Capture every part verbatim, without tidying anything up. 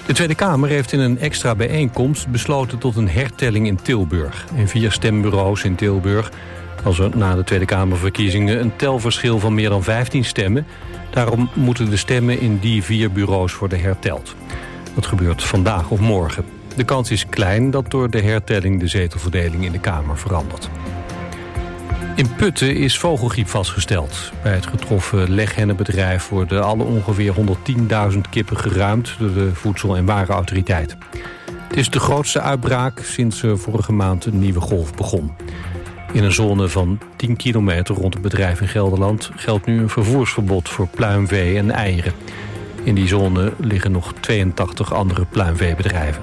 De Tweede Kamer heeft in een extra bijeenkomst besloten tot een hertelling in Tilburg. In vier stembureaus in Tilburg was er na de Tweede Kamerverkiezingen een telverschil van meer dan vijftien stemmen. Daarom moeten de stemmen in die vier bureaus worden herteld. Dat gebeurt vandaag of morgen. De kans is klein dat door de hertelling de zetelverdeling in de Kamer verandert. In Putten is vogelgriep vastgesteld. Bij het getroffen leghennenbedrijf worden alle ongeveer honderdtienduizend kippen geruimd door de Voedsel- en Warenautoriteit. Het is de grootste uitbraak sinds er vorige maand een nieuwe golf begon. In een zone van tien kilometer rond het bedrijf in Gelderland geldt nu een vervoersverbod voor pluimvee en eieren. In die zone liggen nog tweeëntachtig andere pluimveebedrijven.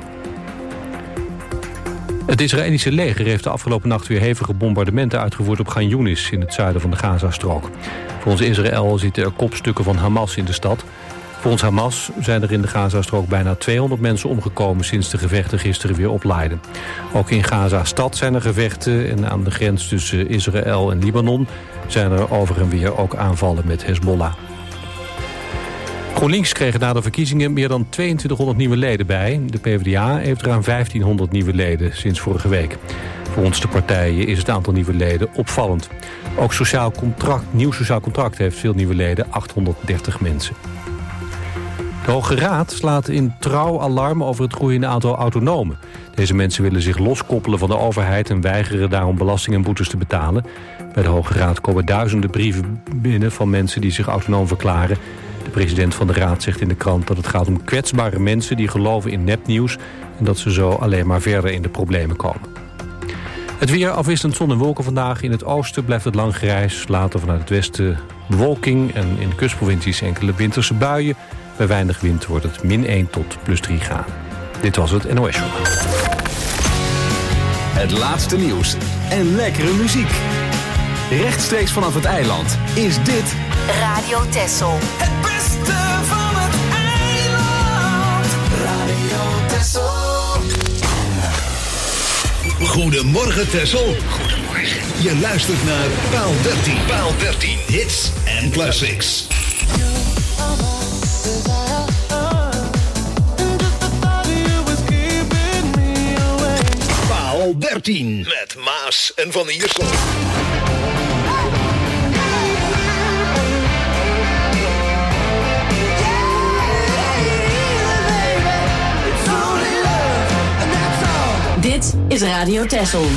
Het Israëlische leger heeft de afgelopen nacht weer hevige bombardementen uitgevoerd op Khan Younis in het zuiden van de Gazastrook. Volgens Israël zitten er kopstukken van Hamas in de stad. Volgens Hamas zijn er in de Gazastrook bijna tweehonderd mensen omgekomen sinds de gevechten gisteren weer oplaaiden. Ook in Gaza-stad zijn er gevechten en aan de grens tussen Israël en Libanon zijn er over en weer ook aanvallen met Hezbollah. GroenLinks kreeg na de verkiezingen meer dan tweeëntwintighonderd nieuwe leden bij. De PvdA heeft ruim vijftienhonderd nieuwe leden sinds vorige week. Volgens de partijen is het aantal nieuwe leden opvallend. Ook sociaal contract, nieuw sociaal contract heeft veel nieuwe leden, achthonderddertig mensen. De Hoge Raad slaat in Trouw alarm over het groeiende aantal autonomen. Deze mensen willen zich loskoppelen van de overheid en weigeren daarom belasting en boetes te betalen. Bij de Hoge Raad komen duizenden brieven binnen van mensen die zich autonoom verklaren. De president van de Raad zegt in de krant dat het gaat om kwetsbare mensen die geloven in nepnieuws en dat ze zo alleen maar verder in de problemen komen. Het weer afwisselend zon en wolken vandaag. In het oosten blijft het lang grijs. Later vanuit het westen bewolking en in de kustprovincies enkele winterse buien. Bij weinig wind wordt het min één tot plus drie graden. Dit was het N O S Journaal. Het laatste nieuws en lekkere muziek. Rechtstreeks vanaf het eiland is dit Radio Texel. Het beste van het eiland. Radio Texel. Goedemorgen Texel. Goedemorgen. Je luistert naar Paal dertien. Paal dertien. Hits en classics. Paal dertien. Met Maas en Van Iersel. Dit is Radio Texel.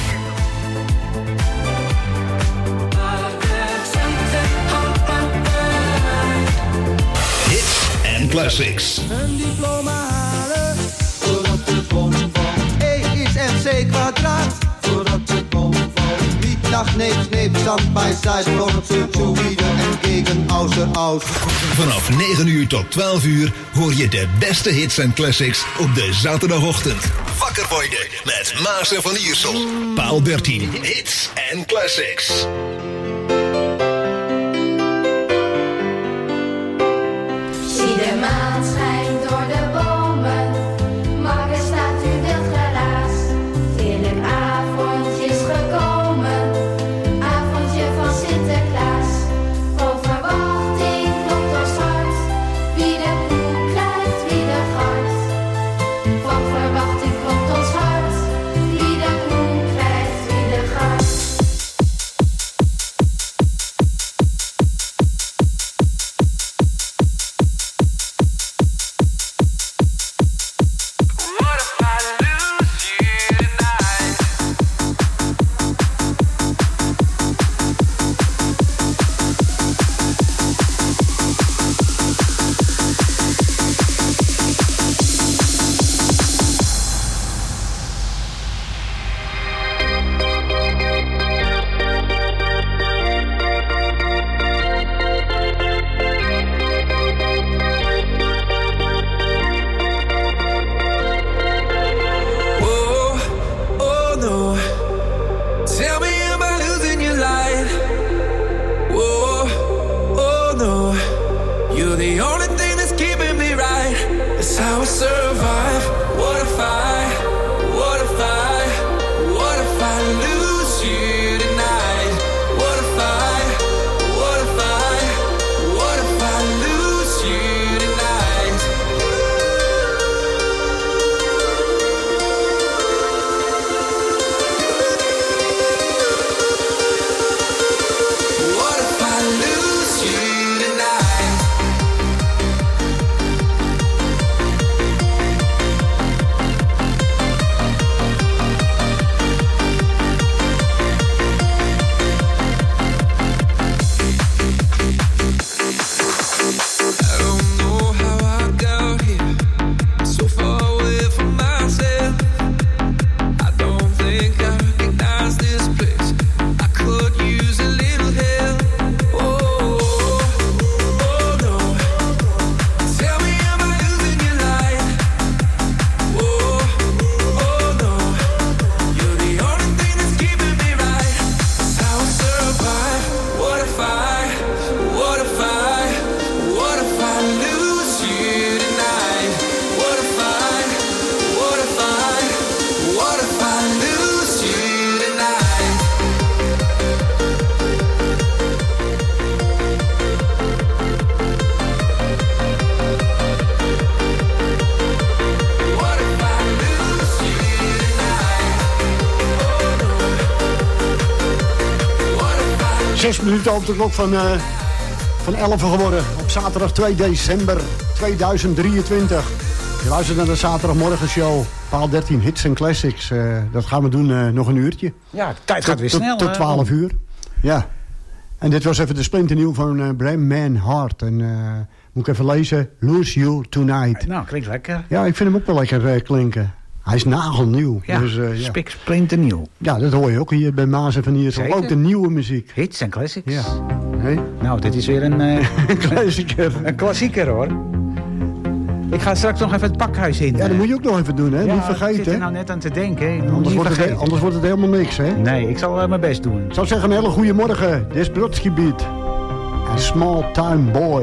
Hits en classics. Een diploma halen, voordat de bom valt. E is M C kwadraat, voordat de bom valt. Niet nach, neep, neep, stand bij side, voordat ze zo wieder en gegen außer aus. Vanaf negen uur tot twaalf uur hoor je de beste hits en classics op de zaterdagochtend. Wakker worden met Maas en Van Iersel. Paal dertien. Hits en classics. Zie de maan schijnt door de bomen, maar er staat in het geraas. Til een avondje is gekomen, avondje van Sinterklaas. Vol verwachting klopt ons hart, wie de koe krijgt, wie de gart. Vol verwachting klopt ons hart, wie de koe krijgt, wie de gart. zes minuten op de klok van, uh, van elf geworden. Op zaterdag twee december tweeduizend drieëntwintig. Je luistert naar de zaterdagmorgenshow. Paal dertien hits en classics. Uh, dat gaan we doen uh, nog een uurtje. Ja, de tijd gaat weer tot, snel. Tot twaalf uur. Ja. En dit was even de splinternieuw van uh, Bram Man Hart. En uh, moet ik even lezen. Lose You Tonight. Nou, klinkt lekker. Ja, ik vind hem ook wel lekker uh, klinken. Hij is nagelnieuw. Ja, dus, uh, ja. spik splinternieuw. Ja, dat hoor je ook hier bij Maas en Van Iersel. Zeker. Ook de nieuwe muziek. Hits en classics. Ja. Hey? Nou, dit is weer een... Uh, klassieker. Een klassieker, hoor. Ik ga straks nog even het pakhuis in. Ja, dat moet je ook nog even doen, hè? Ja, niet vergeten. ik zit er nou net aan te denken. Anders wordt, het, anders wordt het helemaal niks, hè? Nee, ik zal uh, mijn best doen. Ik zou zeggen, een hele goede morgen. Dit is Brodsgebied. Een small time boy.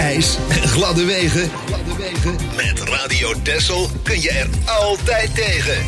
ijs en gladde wegen. Met Radio Texel kun je er altijd tegen.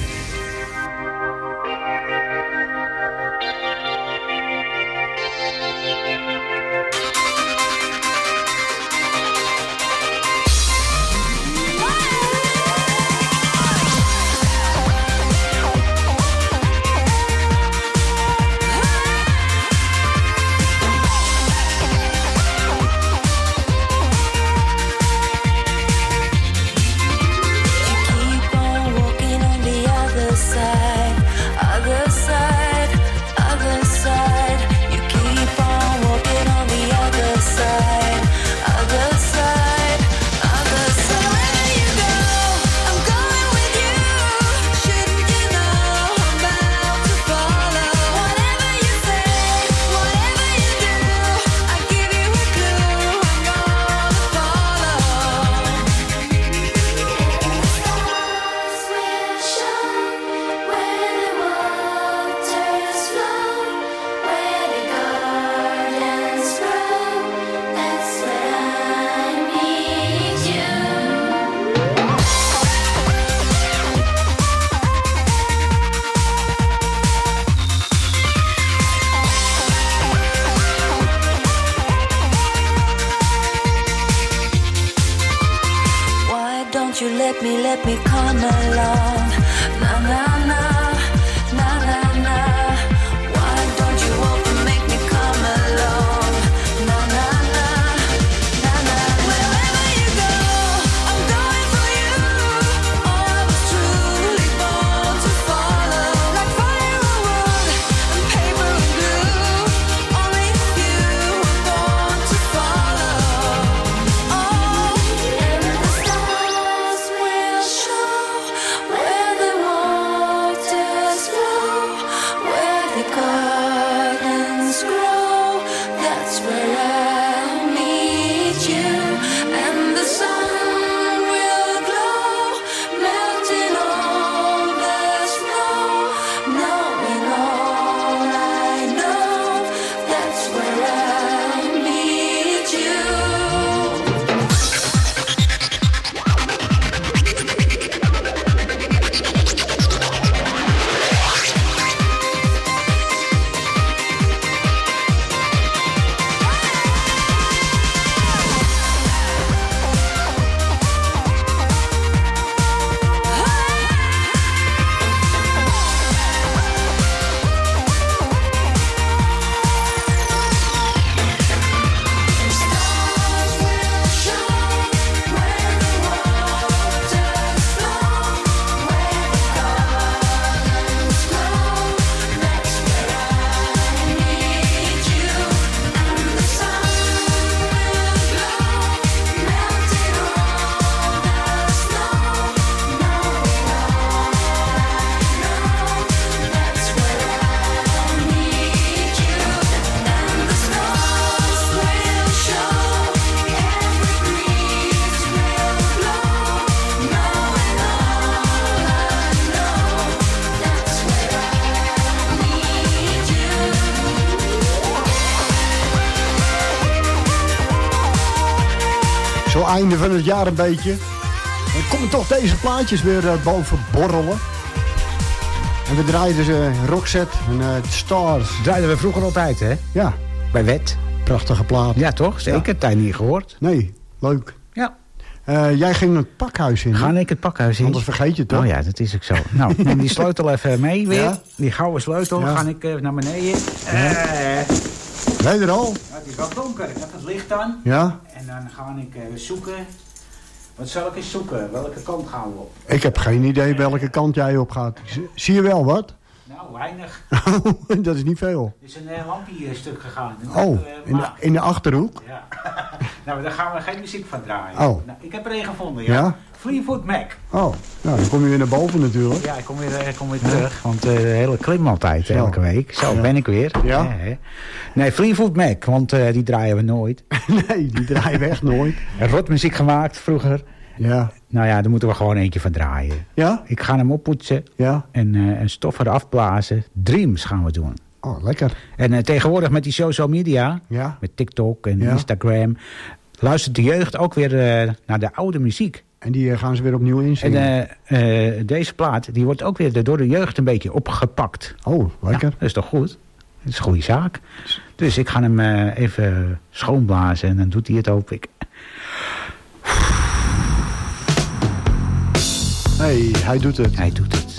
Einde van het jaar een beetje. Dan komen toch deze plaatjes weer uh, boven borrelen. En we draaiden ze Roxette en uh, Stars. Draaiden we vroeger altijd, hè? Ja. Bij Wet. Prachtige plaat. Ja, toch? Zeker. Ja. Tijd niet gehoord. Nee, leuk. Ja. Uh, jij ging het pakhuis in. Ga ik het pakhuis in? Anders vergeet je het toch? Oh ja, dat is ook zo. Nou, neem die sleutel even mee weer. Ja. Die gouden sleutel. Ja. Ga ik uh, naar beneden. Ja. Uh, ben je er al? Ja, het is wel donker. Ik heb het licht aan. Ja. En dan ga ik uh, zoeken. Wat zal ik eens zoeken? Welke kant gaan we op? Ik heb geen idee welke kant jij op gaat. Zie je wel wat? Nou, weinig. Dat is niet veel. Er is een uh, lampje hier stuk gegaan. Oh, uh, in, de, in de Achterhoek? Ja. Nou, daar gaan we geen muziek van draaien. Oh. Nou, ik heb er een gevonden, ja. Ja? Fleetwood Mac. Oh, nou, dan kom je weer naar boven natuurlijk. Ja, ik kom weer, ik kom weer terug. Want uh, de hele klim altijd, Zo. elke week. Zo ja. ben ik weer. Ja? Ja, nee, Fleetwood Mac, want uh, die draaien we nooit. Nee, die draaien we echt nooit. Rotmuziek gemaakt vroeger. Ja. Nou ja, daar moeten we gewoon eentje van draaien. Ja? Ik ga hem oppoetsen. Ja. En uh, een stof eraf blazen. Dreams gaan we doen. Oh, lekker. En uh, tegenwoordig met die social media. Ja. Met TikTok en ja. Instagram. luistert de jeugd ook weer uh, naar de oude muziek. En die uh, gaan ze weer opnieuw inzingen. En uh, uh, deze plaat die wordt ook weer door de jeugd een beetje opgepakt. Oh, lekker. Ja, dat is toch goed? Dat is een goede zaak. Dus ik ga hem uh, even schoonblazen en dan doet hij het, hoop ik. Hey, hij doet het. Hij doet het.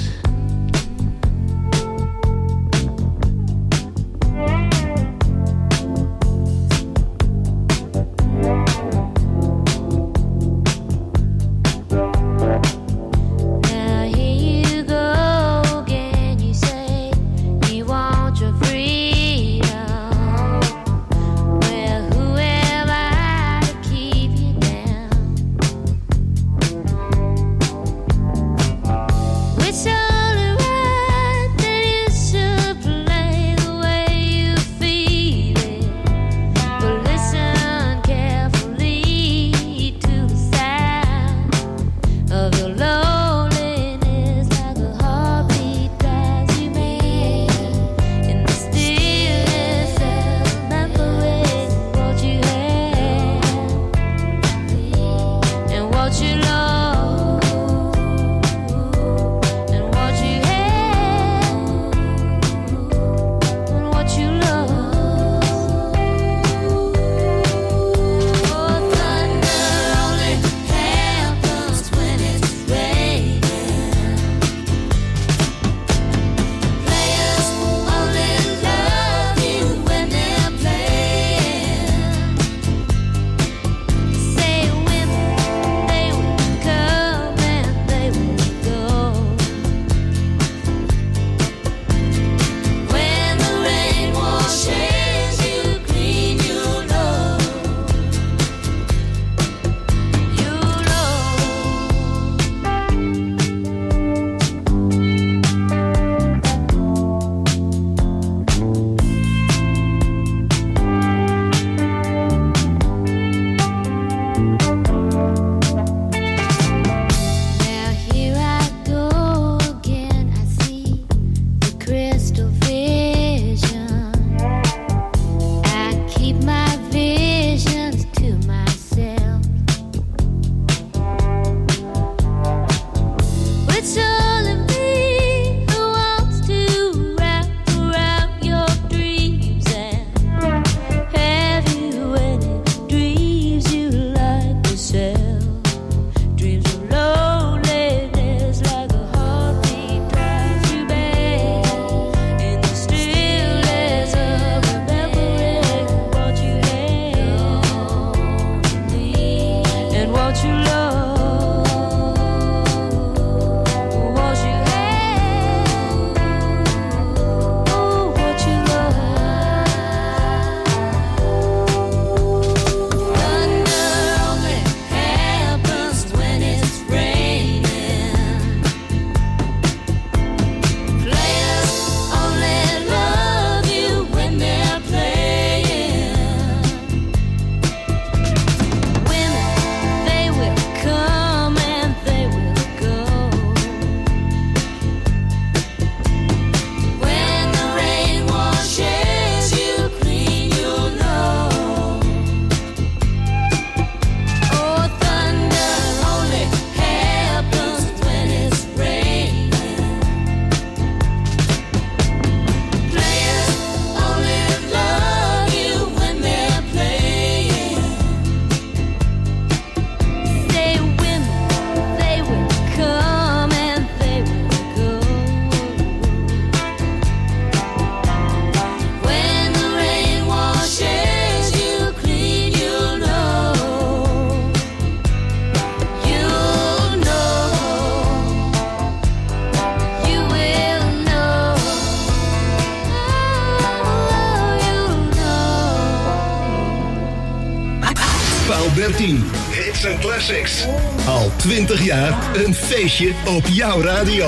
dertien. Hits en classics. Al twintig jaar een feestje op jouw radio.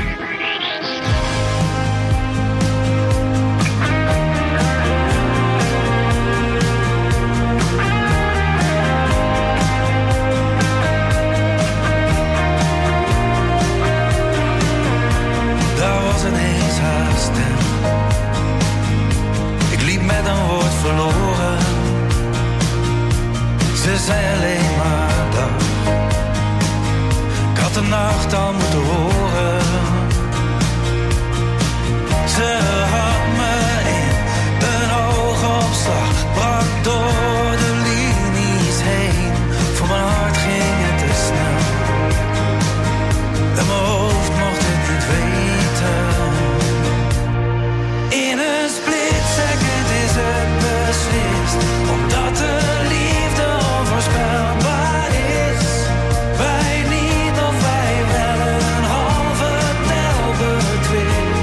Daar was ineens haar stem. Ik liep met een woord verloren. Ze zei alleen maar dag. Ik had de nacht al moeten horen. Ze had me in een oogopslag, brak door de linies heen. Voor mijn hart ging het te snel. En mijn hoofd mocht het niet weten. In een split second is het beslist, omdat de liefde onvoorspelbaar is. Wij niet of wij wel een halve tel betwist.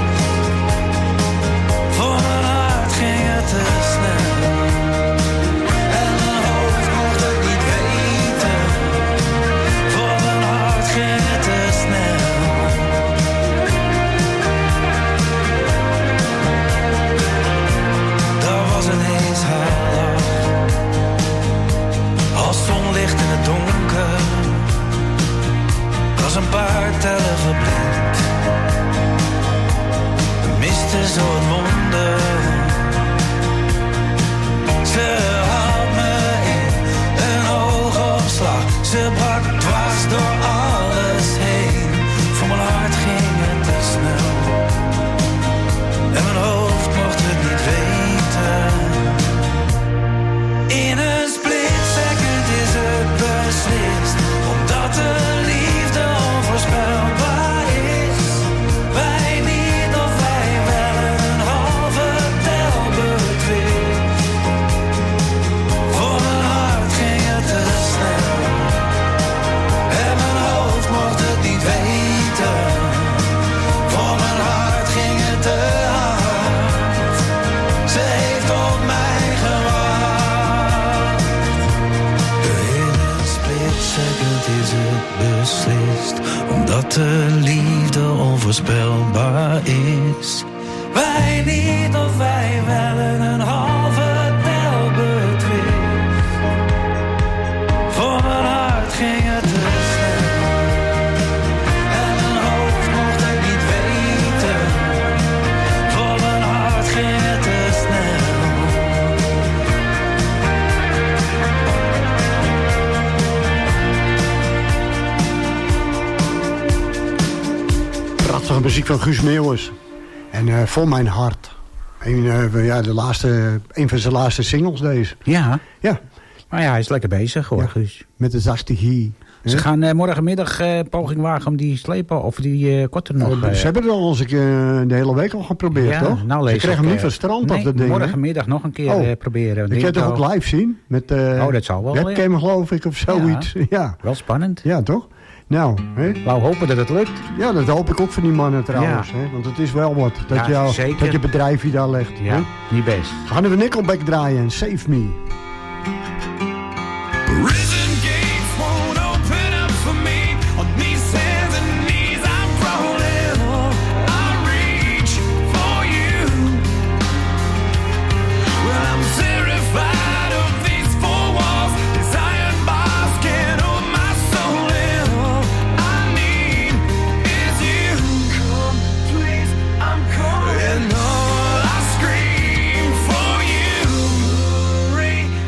Voor mijn hart ging het te snel. En mijn hoofd mocht het niet weten. Voor mijn hart ging het te snel. Daar was ineens haar lach. Als zonlicht in het donker. Als een paar tellen verblind. We misten zo het wonder. Ze had me in een oogopslag. Ze brak dwars door alles heen. Voor mijn hart ging het te snel. En mijn hoofd mocht het niet weten. In een split second is het beslist, omdat de liefde onvoorspelbaar is. Wij niet of wij wel een halve tel betwist. Voor mijn hart ging het te snel. En mijn hoofd mocht het niet weten. Voor mijn hart ging het te hard. Ze heeft op mij gewacht. In een split second is het beslist, omdat de liefde onvoorspelbaar is. Wij niet of wij wel een halve tel betwist. Voor mijn hart ging het te snel. En mijn hoofd mocht het niet weten. Voor mijn hart ging het te snel. Prachtige muziek van Guus Meeuwis. En uh, Vol Mijn Hart. Een, uh, ja, de laatste, een van zijn laatste singles deze. Ja. Ja. Maar ja, hij is lekker bezig hoor, Ja. Guus. Met de Zastighi. Ze gaan uh, morgenmiddag uh, poging wagen om die slepen of die uh, korter nog. Uh, ze hebben het al eens uh, de hele week al geprobeerd, ja, toch? Nou, ze lees kregen ik, hem niet uh, van het strand nee, af, dat ding. morgenmiddag nog een keer oh. uh, proberen. Je kunt het ook live zien? Met, uh, oh, dat zal wel. webcam, ja. geloof ik, of zoiets. Ja. ja. Wel spannend. Ja, toch? Nou, hè? Wou hopen dat het lukt. Ja, dat hoop ik ook van die mannen trouwens. Ja. Hè? Want het is wel wat. Dat, Ja, jou, zeker. dat je bedrijfje daar legt. Ja, hè? niet best. We gaan even Nickelback draaien en Save Me. Prison gates won't open up for me. On these hands and knees I'm crawling. I reach for you. Well, I'm terrified of these four walls. These iron bars can't hold my soul in. All I need is you. Come, please, I'm calling. And all I scream for you.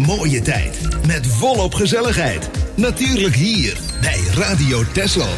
mooie tijd. Met volop gezelligheid. Natuurlijk hier bij Radio Texel.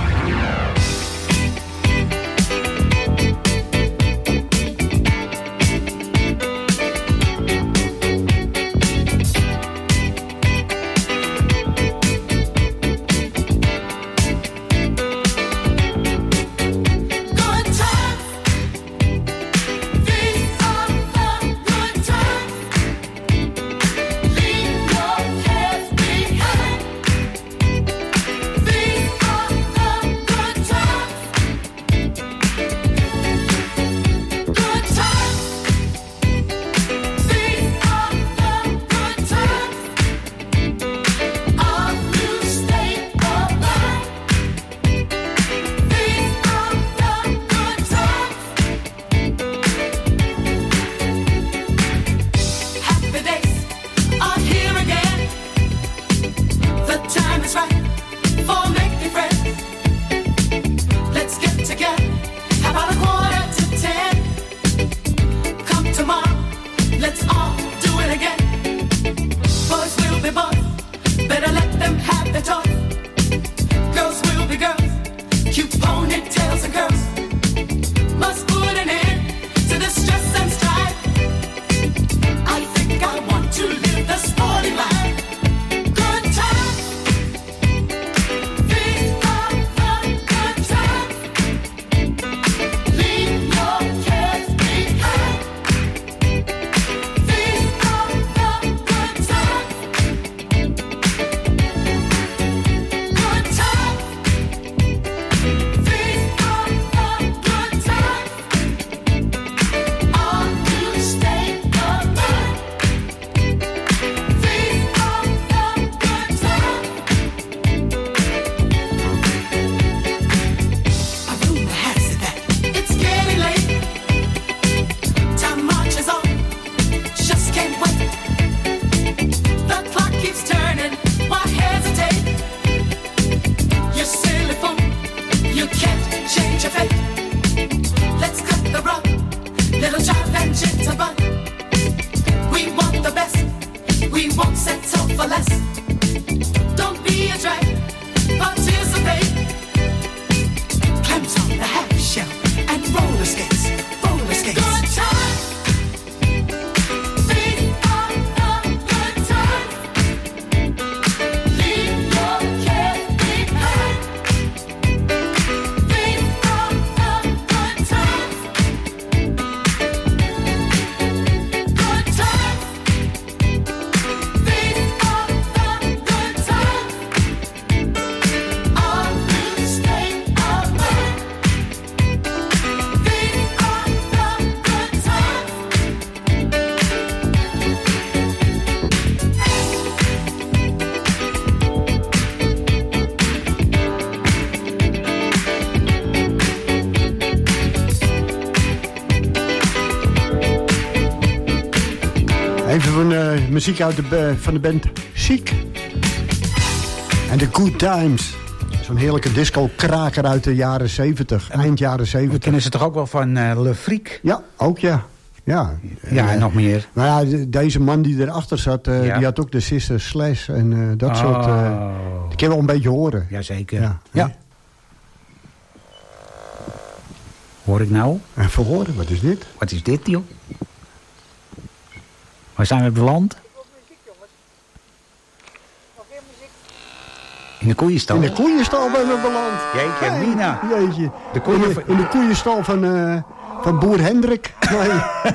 Even van uh, muziek uit de, uh, van de band Chic. En The Good Times. Zo'n heerlijke disco-kraker uit de jaren zeventig. Eind jaren zeventig. We kennen ze toch ook wel van uh, Le Freak? Ja, ook ja. Ja, ja en uh, nog meer. Nou ja, deze man die erachter zat, uh, ja. die had ook de Sister Slash en uh, dat oh. soort... Uh, die kan je wel een beetje horen. Jazeker. Ja. ja. Hoor ik nou? Even horen, wat is dit? Wat is dit, joh? Waar zijn we beland? In de koeienstal. In de koeienstal ben we beland. Jeetje, hey, Mina. Jeetje. De koeien... in, de, in de koeienstal van, uh, van boer Hendrik. Nee.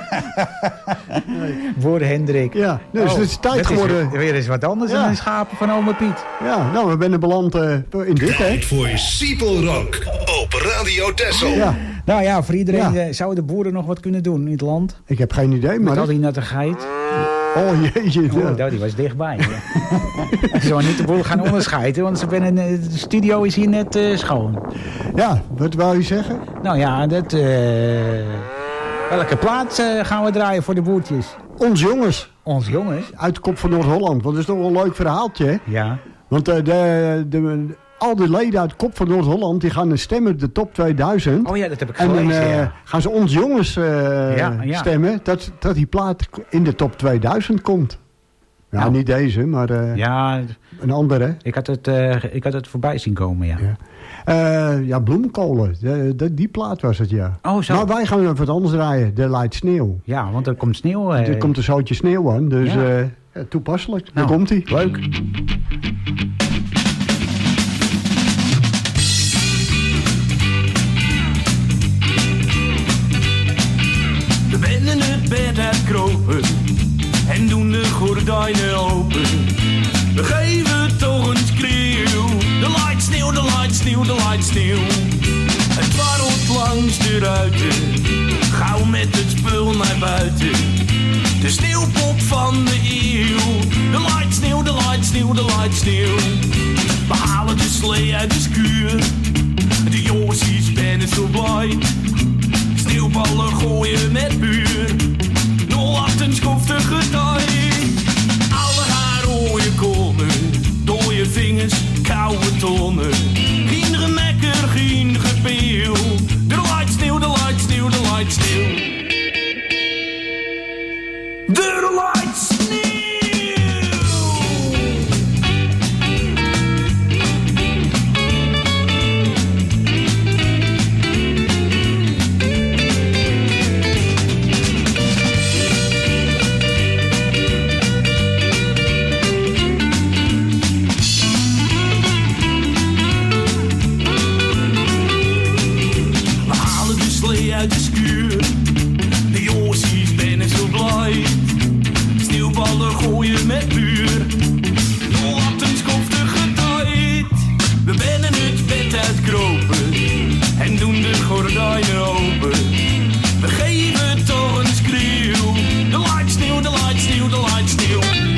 nee. Boer Hendrik. Ja, dus oh, het is tijd geworden. Is weer eens wat anders ja. dan een schapen van oma Piet. Ja, nou, we zijn beland uh, in dit, hè. Tijd voor Siepel Rock op Radio Texel. Ja. Nou ja, voor iedereen ja. zouden de boeren nog wat kunnen doen in het land. Ik heb geen idee, maar... Met al die nattigheid. Oh jeetje. Oh, ja. Die was dichtbij. Ja. Ze zullen niet de boel gaan onderscheiden, want ze ben, de studio is hier net uh, schoon. Ja, wat wou je zeggen? Nou ja, dat... Uh, welke plaats uh, gaan we draaien voor de boertjes? Ons jongens. Ons jongens? Uit de kop van Noord-Holland, want dat is toch wel een leuk verhaaltje, hè? Ja. Want uh, de... de al die leden uit Kop van Noord-Holland, die gaan stemmen de top tweeduizend. Oh ja, dat heb ik gelezen, En dan uh, ja. gaan ze ons jongens uh, ja, ja. stemmen, dat, dat die plaat in de top tweeduizend komt. Nou, niet deze, maar uh, ja, een andere. Ik had, het, uh, ik had het voorbij zien komen, ja. Ja, uh, ja bloemkolen. De, de, die plaat was het, ja. Oh, zo. Maar wij gaan even wat anders draaien. De Light Sneeuw. Ja, want er komt sneeuw. Uh, er komt een zootje sneeuw aan, dus ja. uh, toepasselijk. Nou, daar komt hij. Leuk. We binnen het bed uitkropen en doen de gordijnen open. We geven toch een schreeuw. De light sneeuw, de light sneeuw, de light sneeuw. Het dwarrelt langs de ruiten. Gauw met het spul naar buiten. De sneeuwpop van de eeuw. De light sneeuw, de light sneeuw, de light sneeuw. We halen de slee uit de schuur. De jossies ben zo blij. Sneeuwballen gooien met buur. nul acht een schoftige tijd. Alle haar rode kolen. Dooie vingers, koude tonnen. Geen gemekker, geen gepeel. De light sneeuw, de light sneeuw, de light sneeuw. De light sneeuw. Uit de schuur, de jossies ben zo blij. Sneeuwballen gooien met buur. nul acht een schoftige tijd. We bennen het bed uitkropen en doen de gordijnen open. We geven toch een schreeuw. De light sneeuw, de light sneeuw, de light sneeuw.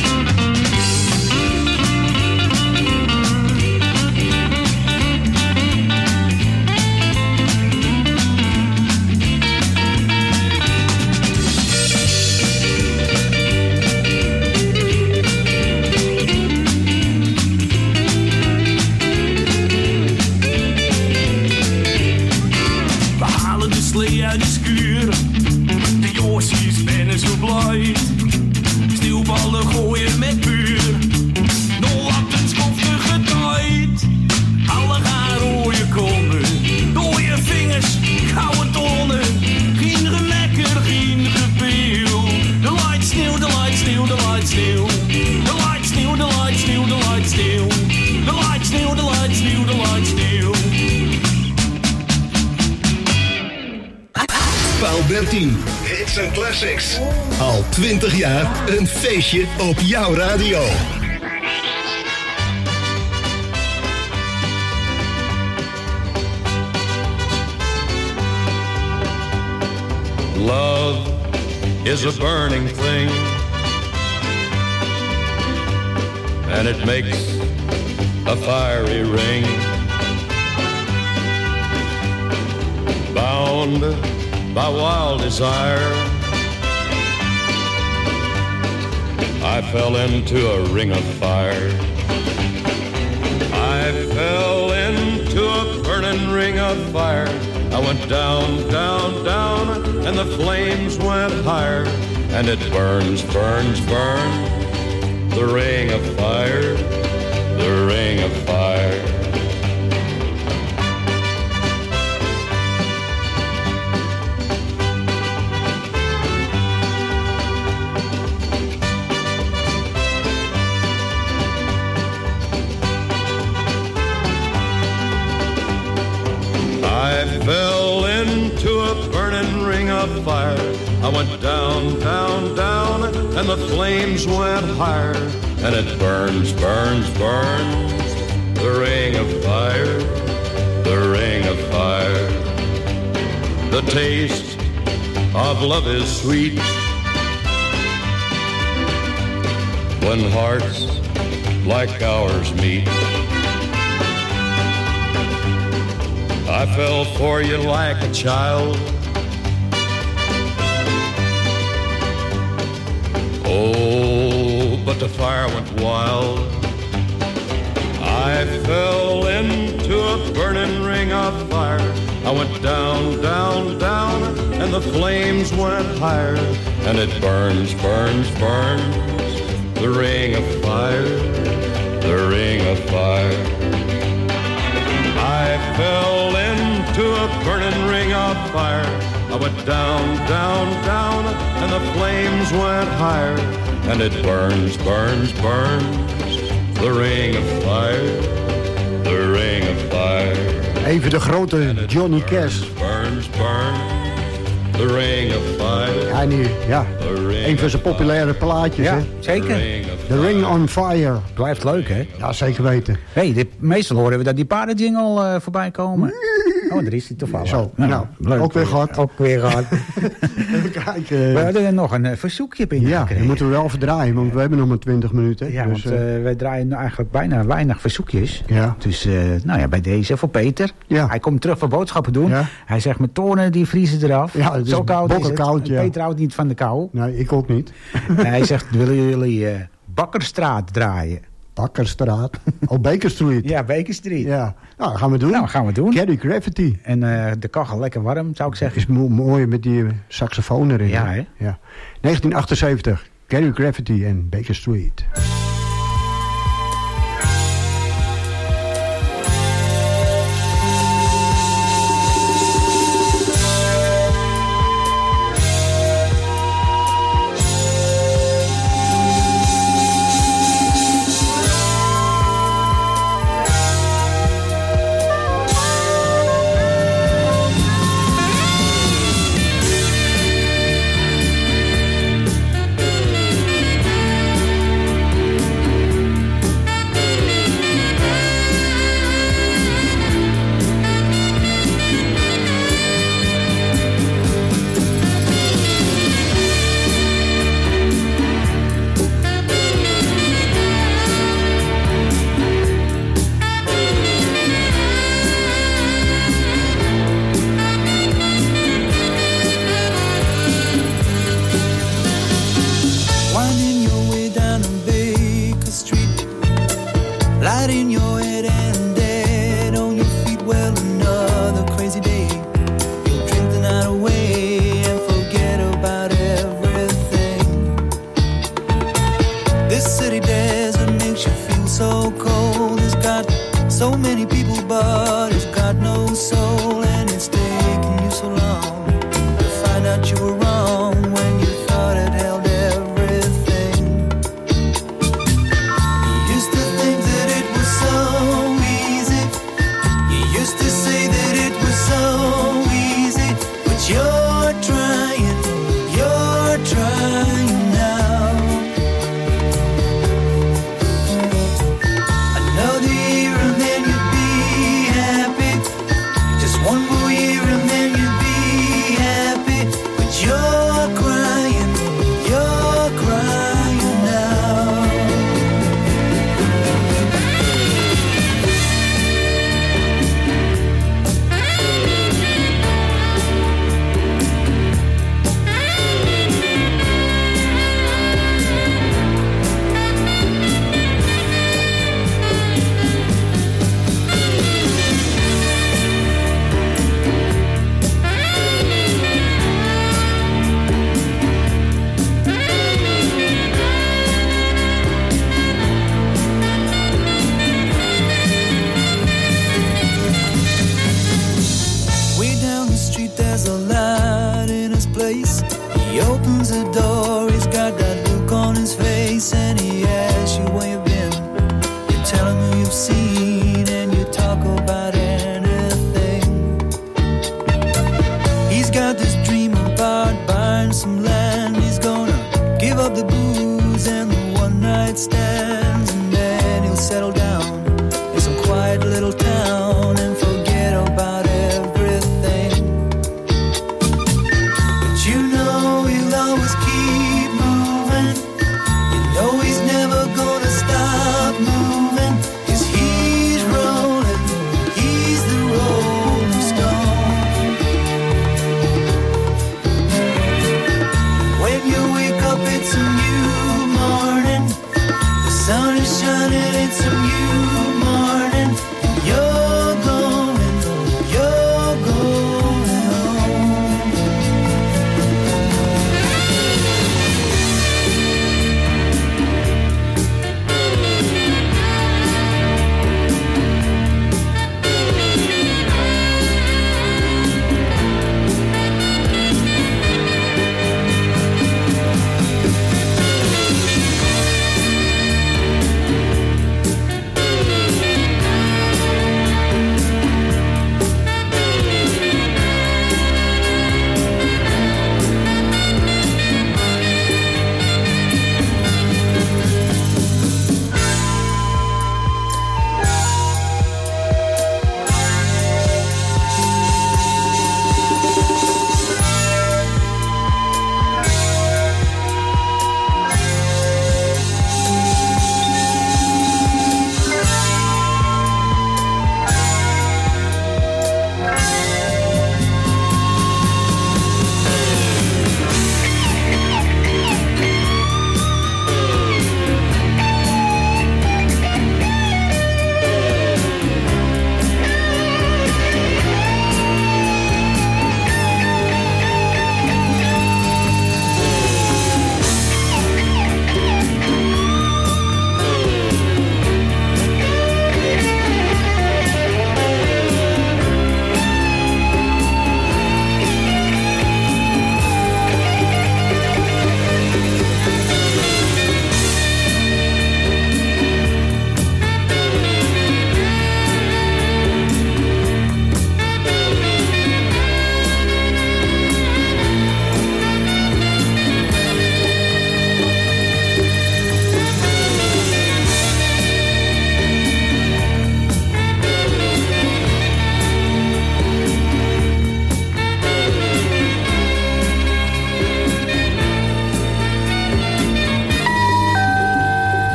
Uit de schuur, de jossies ben zo blij. Sneeuwballen gooien met buur. nul acht een schoftige tijd. Alle haar rode konden. Dooie vingers, gouden tonnen. Geen gemekker, geen gepeel. De light sneeuw, de light sneeuw, de light sneeuw. De light sneeuw, de light sneeuw, de light sneeuw. De light sneeuw, de light sneeuw, de light sneeuw. Paal dertien, hits en classics. Al twintig jaar een feestje op jouw radio. Love is a burning thing, and it makes a fiery ring. Bound by wild desire, I fell into a ring of fire. I fell into a burning ring of fire. I went down, down, down, and the flames went higher. And it burns, burns, burns, the ring of fire, the ring of fire. I fell into a burning ring of fire. I went down, down, down, and the flames went higher. And it burns, burns, burns, the ring of fire, the ring of fire. The taste of love is sweet when hearts like ours meet. I fell for you like a child. Oh, but the fire went wild. I fell into a burning ring of fire. I went down, down, down, and the flames went higher. And it burns, burns, burns, the ring of fire, the ring of fire. I fell into a burning ring of fire. I went down, down, down, and the flames went higher. And it burns, burns, burns, the ring of fire, the ring of fire. Even de grote Johnny Cash. Burns, burns, the ring of fire. Ja, nu, ja. Een van zijn populaire plaatjes, Ja, hè? zeker. The Ring on Fire. Blijft leuk, hè? Ja, zeker weten. Hey, dit, meestal horen we dat die paardenjingle uh, voorbij komen. Oh, daar is hij toevallig. Zo, nou, leuk. ook weer gehad. Ook weer gehad. Even kijken. We hadden er nog een uh, verzoekje binnen Ja, gekregen. die moeten we wel verdraaien, want we hebben nog maar twintig minuten. Ja, dus, want uh, wij draaien eigenlijk bijna weinig verzoekjes. Ja. Dus uh, nou ja, bij deze voor Peter. Ja. Hij komt terug voor boodschappen doen. Ja. Hij zegt, mijn toren die vriezen eraf. Ja, het is Zo koud is het. bokkenkoud, ja. Peter houdt niet van de kou. Nee, ik ook niet. En hij zegt, willen jullie uh, Bakkerstraat draaien? Bakkerstraat. Oh, Baker Street. Ja, Baker Street. Ja. Nou, dat gaan we doen. Nou, gaan we doen. Carry Gravity. En uh, de kachel lekker warm, zou ik zeggen. Is mo- mooi met die uh, saxofoon erin. Ja, hè? Ja. negentien achtenzeventig. Carry Gravity en Baker Street. When you wake up, it's a new morning.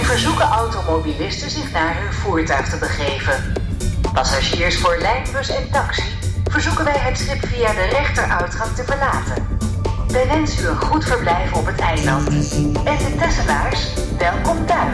verzoeken automobilisten zich naar hun voertuig te begeven. Passagiers voor lijnbus en taxi verzoeken wij het schip via de rechteruitgang te verlaten. Wij wensen u een goed verblijf op het eiland. En de Tesselaars, welkom thuis.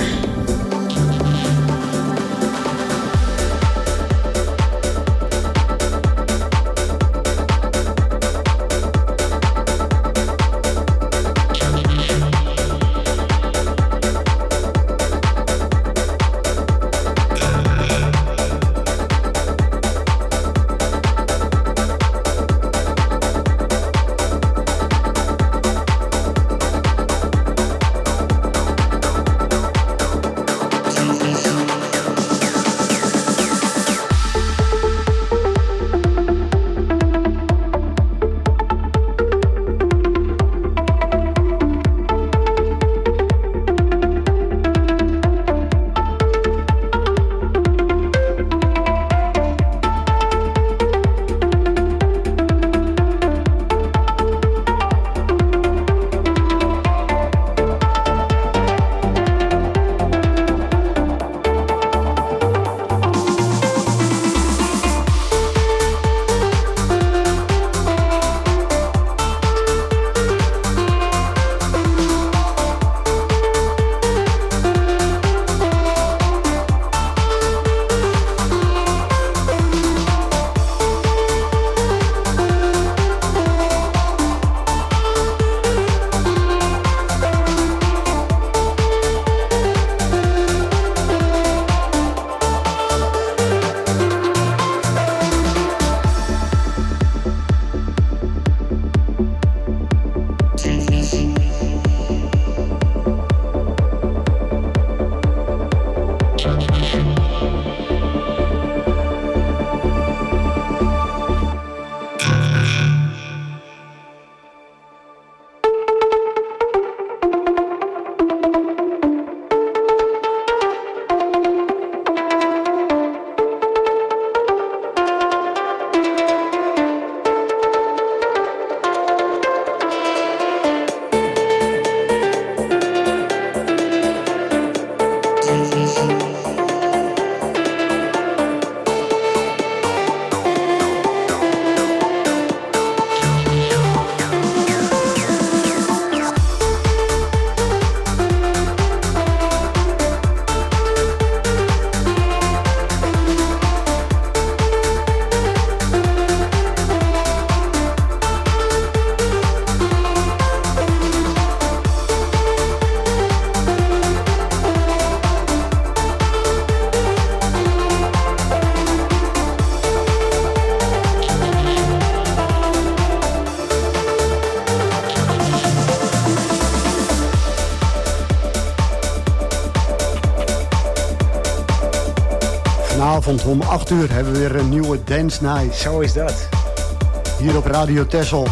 Vanavond om acht uur hebben we weer een nieuwe Dance Night. Zo is dat. Hier op Radio Texel.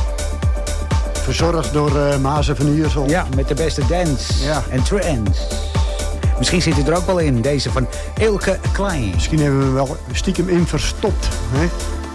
Verzorgd door uh, Mazen van Iersel. Ja, met de beste dance ja. en trance. Misschien zit hij er ook wel in, deze van Ilke Klein. Misschien hebben we hem wel stiekem in verstopt. Hè?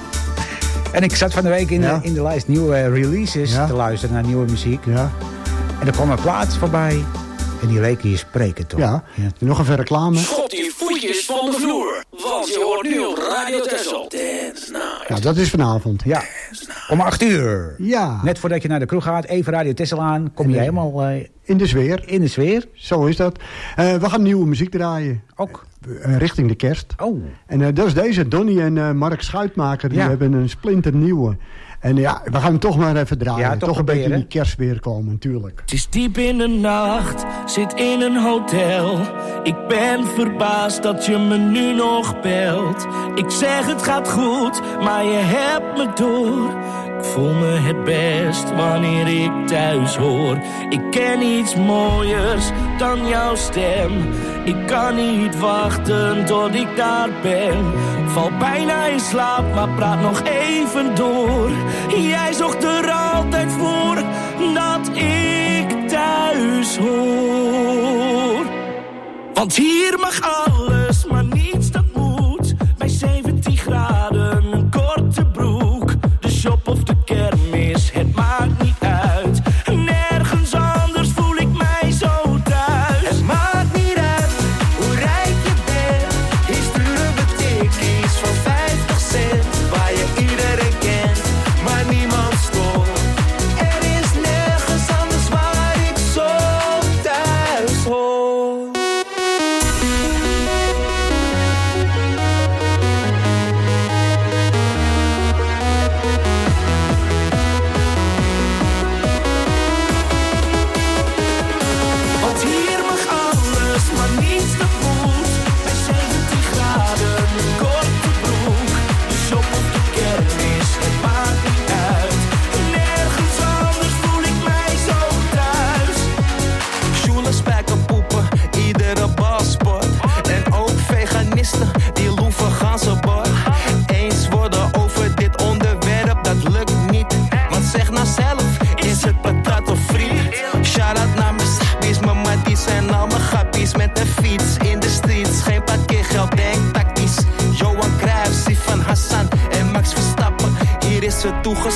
En ik zat van de week in, ja. de, in de lijst nieuwe releases ja. te luisteren naar nieuwe muziek. Ja. En er kwam een plaats voorbij. En die leek hier spreken toch? Ja, ja. Nog even reclame. Schot die voetjes van de vloer. Want je hoort nu op Radio Texel. Dance Night. Ja, dat is vanavond. Ja, om acht uur. Ja. Net voordat je naar de kroeg gaat, even Radio Texel aan. Kom je en, helemaal... Uh, in de sfeer. In de sfeer. Zo is dat. Uh, we gaan nieuwe muziek draaien. Ook. Uh, richting de kerst. Oh. En uh, dat is deze. Donnie en uh, Mark Schuitmaker. Die ja. hebben een splinternieuwe. En ja, we gaan hem toch maar even draaien. Ja, toch, toch een proberen. beetje in die kerstweer komen, natuurlijk. Het is diep in de nacht, zit in een hotel. Ik ben verbaasd dat je me nu nog belt. Ik zeg het gaat goed, maar je hebt me door. Ik voel me het best wanneer ik thuis hoor. Ik ken iets mooiers dan jouw stem. Ik kan niet wachten tot ik daar ben. Val bijna in slaap, maar praat nog even door. Jij zorgt er altijd voor dat ik thuis hoor. Want hier mag alles, maar niets dat moet. Bij zeventien graden, een korte broek. De shop of de kermis, het maakt niet uit. Nergens anders voel ik mij zo thuis. Het maakt niet uit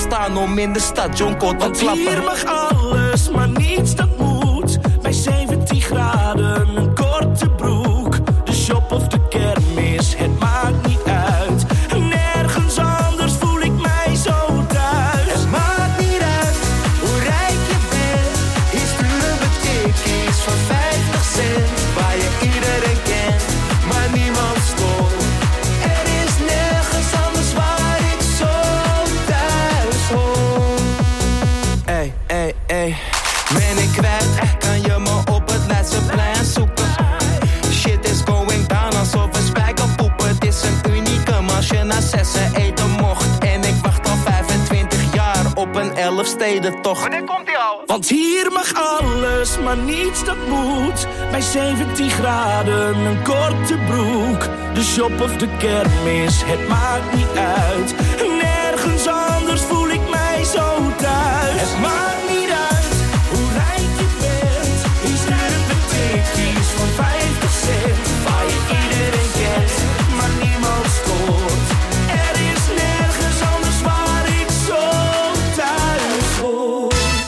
staan om in de stad Jonko te klappen. Hier mag alles, maar niets dat moet. Bij zeventien graden, een korte broek. De shop of de kermis, het maakt niet uit. Nergens anders voel ik mij zo thuis. Het maakt niet uit hoe rijk je bent. Hier sturen we tikkies van vijftig cent. Waar je iedereen kent, maar niemand stoort. Er is nergens anders waar ik zo thuis hoor. Ey, ey, ey. Ben ik kwijt, kan je me op het Leidseplein zoeken. Shit is going down alsof we spijkerpoepen. Het is een unicum als je na zessen eten mocht. En ik wacht al vijfentwintig jaar op een elfstedentocht. Wanneer komt die al? Want hier mag alles, maar niets dat moet. Bij zeventien graden, een korte broek. De shop of de kermis, het maakt niet uit. Nergens anders voel ik mij zo thuis. Het maakt niet uit hoe rijk je bent. Hier sturen we tikkies van vijftig cent. Waar je iedereen kent, maar niemand stoort. Er is nergens anders waar ik zo thuis hoor.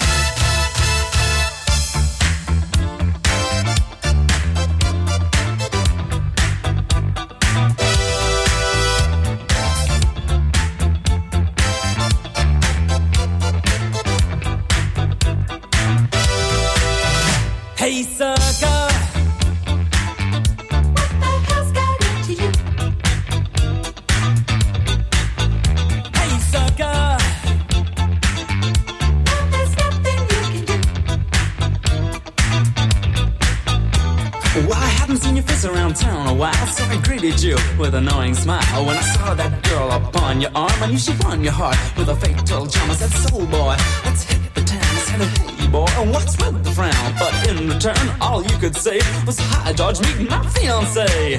Hey sucker, what the hell's got into you? Hey sucker, well, there's nothing you can do. Well, I haven't seen your face around town a while, so I greeted you with an annoying smile. When I saw that girl upon your arm, I knew she won your heart with a fatal charm. I said, soul boy, let's hit the town. I said, hey boy, what's with the frown? But in return, all you could say was, hi George, meet my fiancé.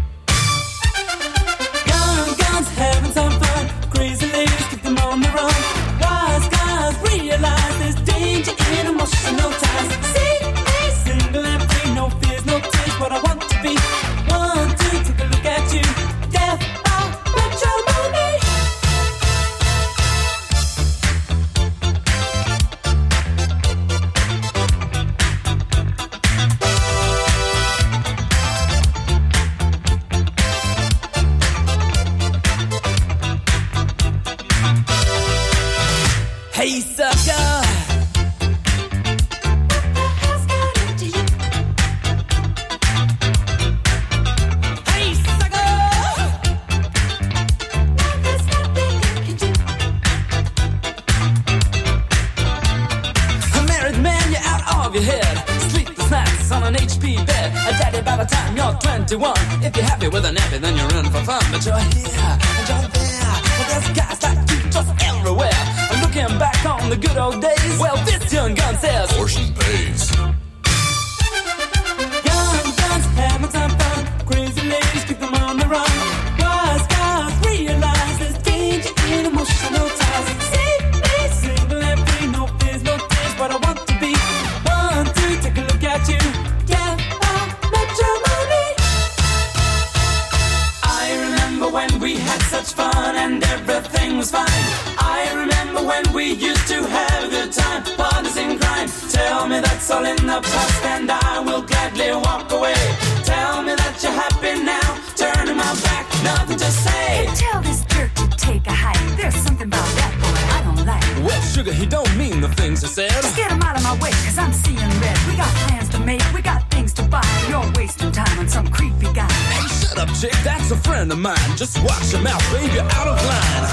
Young guns having some fun, crazy ladies keep them on the run. Wise guys realize there's danger in emotional ties. See me single and free, no fears, no tears, what I want to be. One, two, take a look at you. Death by matrimony. Hey sucker, Hey sucker, there's nothing you can do. a married man, you're out of your head. Sleepless nights on an H P bed. A daddy by the time you're twenty-one. If you're happy with a nappy, then you're in for fun. But you're here and you're there. Well, there's guys like you just everywhere. And looking back on the good old days, well, this young gun says, portion pays. Young guns having some fun, crazy ladies keep them on the run. Wise guys realize there's danger in emotional ties. See me single and free, no fears, no tears, what I want to be. One, two, take a look at you. Yeah, I'll matrimony. I remember when we had such fun and everything was fine. I remember when we used to have a good time, partners in crime. Tell me that's all in the past and I will gladly walk away. Tell me that you're happy now, turning my back, nothing to say. And tell this jerk to take a hike. There's something about that boy I don't like. Well, sugar, he don't mean the things he said. Just get him out of my way, cause I'm seeing red. We got plans to make, we got things to buy. You're wasting time on some creepy guy. Hey, shut up, chick, that's a friend of mine. Just watch your mouth, baby, you're out of line.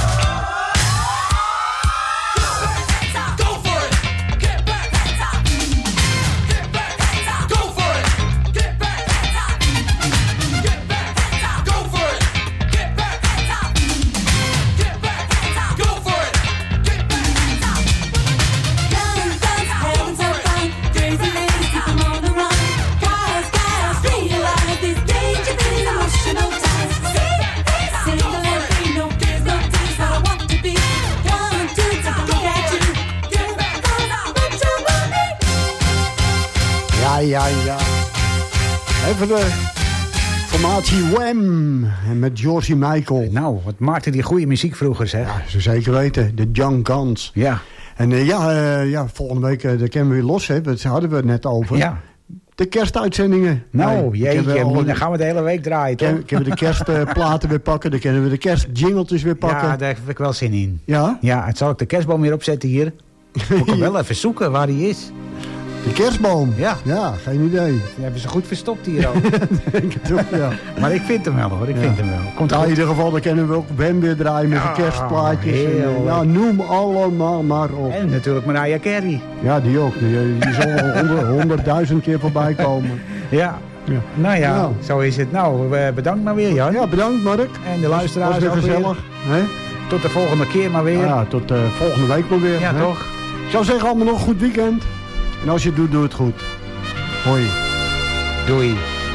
Ja, ja, ja. Even de Formatie Wham! En met Georgie Michael. Nou, wat maakte die goede muziek vroeger, zeg. Ja, zo zeker weten. De Young Guns. Ja. En uh, ja, uh, ja, volgende week uh, daar kennen we weer los, hè. Dat hadden we het net over. Ja. De kerstuitzendingen. Nou, nee, jeetje, al, dan gaan we de hele week draaien, toch? Ken, kunnen we de kerstplaten weer pakken. Dan kunnen we de kerstjingletjes weer pakken. Ja, daar heb ik wel zin in. Ja? Ja, het zal ik de kerstboom weer opzetten hier. Moet ik hem wel even zoeken waar die is. De kerstboom? Ja. Ja, geen idee. Die hebben ze goed verstopt hier ook. Denk het ook, ja. Maar ik vind hem wel, hoor. Ik ja. vind hem wel. Komt ja, in ieder geval, dan kunnen we ook Wem weer draaien met ja, de kerstplaatjes. Heel en, ja, noem allemaal maar op. En natuurlijk Mariah Carey. Ja, die ook. Die, die zal wel honderd, honderdduizend keer voorbij komen. Ja. Ja. Nou ja, nou. Zo is het. Nou, bedankt maar weer, Jan. Ja, bedankt, Mark. En de luisteraars was weer gezellig. Weer. Tot de volgende keer maar weer. Ja, tot de volgende week maar weer. Ja, hè? toch? Ik zou zeggen, allemaal nog een goed weekend. En als je het doet, doe het goed. Hoi. Doei.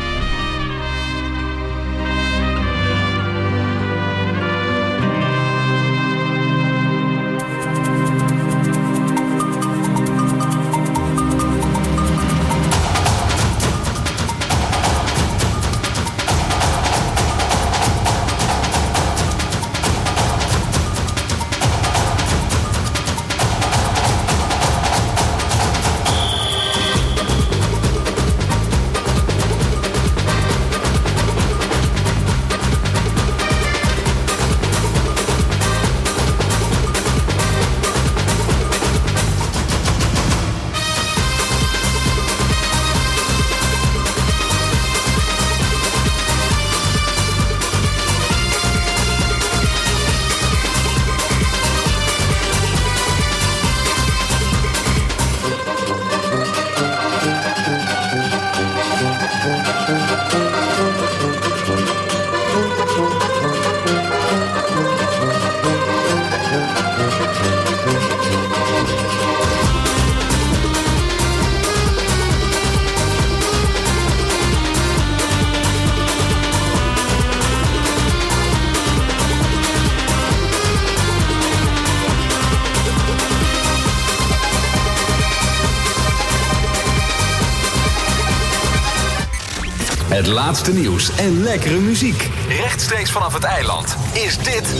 Het laatste nieuws en lekkere muziek. Rechtstreeks vanaf het eiland is dit...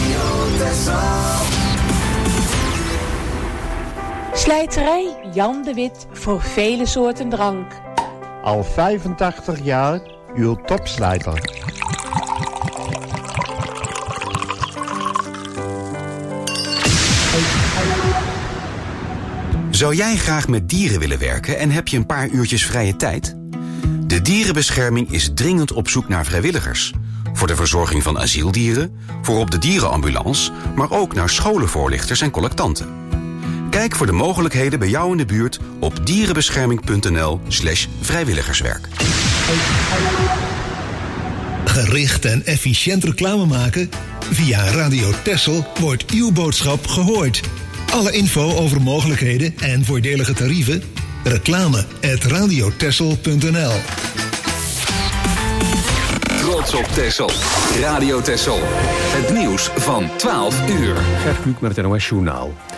Slijterij Jan de Wit voor vele soorten drank. Al vijfentachtig jaar uw topslijter. Zou jij graag met dieren willen werken en heb je een paar uurtjes vrije tijd? De Dierenbescherming is dringend op zoek naar vrijwilligers. Voor de verzorging van asieldieren, voor op de dierenambulance, maar ook naar scholenvoorlichters en collectanten. Kijk voor de mogelijkheden bij jou in de buurt op dierenbescherming.nl slash vrijwilligerswerk. Gericht en efficiënt reclame maken? Via Radio Texel wordt uw boodschap gehoord. Alle info over mogelijkheden en voordelige tarieven? Reclame at radiotexel punt n l. Trots op Texel. Radio Texel. Het nieuws van twaalf uur. Gert Kluk met het N O S Journaal.